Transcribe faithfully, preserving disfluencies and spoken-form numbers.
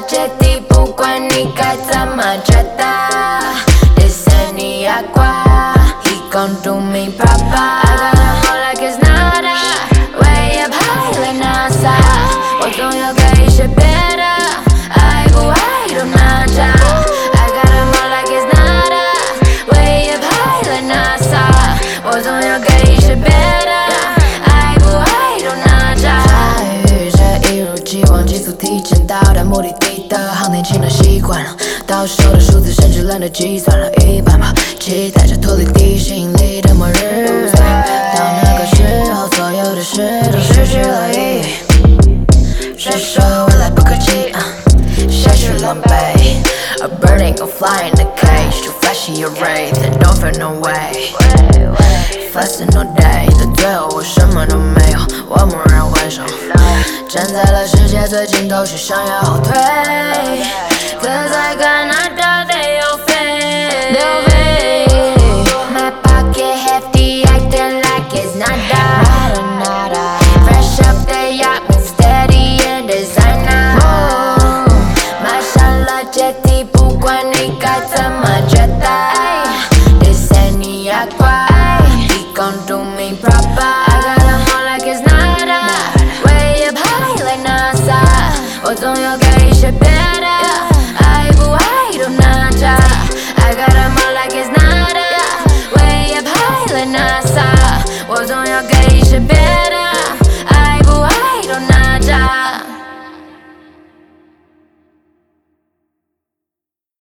决定，不管你该怎么觉得。This any agua, he gon' do me proper. I got him all like it's nada, way up high like NASA. 我总有个一些别的，爱不爱都拿着。I got him all like it's nada, way up high like NASA. 我总有个一些别的，爱不爱都拿着。下雨却一如既往，急速提前到达目的地的航天器能习惯了，到手的数字甚至懒得计算了一半吧，期待着脱离地心里的末日。到那个时候，所有的事都失去了意义。谁说未来不可期？现实狼狈 ，A burning or fly in the cage, too flashy your ray, then don't feel no way. Fasting all day， 但最后我什么都没有，我蓦然回首，站在了世界最尽头，却想要后退。Cause I got nada de offer. My pocket hefty, acting like it's nada. Fresh up the yacht, move steady and designer. Mashallah, jetty， 不管你该怎么觉得。This any agua, he gon' do me proper. I got him all like it's nada, way up high like NASA. 我总有个一些别的，爱不爱都拿着。I got him all like it's nada, way up high like NASA. 我总有个一些别的，爱不爱都拿着。